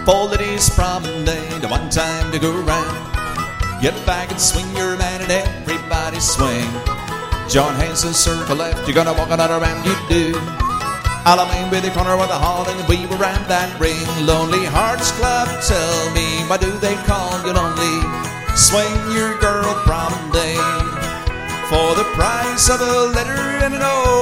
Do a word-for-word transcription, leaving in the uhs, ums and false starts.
Four ladies promenade, one time to go round. Get back and swing your man and everybody swing. Join hands and circle left, you're gonna walk another round, you do. Alamein with the corner with the hall and weave around that ring. Lonely Hearts Club, tell me, why do they call you lonely? Swing your girl promenade for the price of a letter and an O.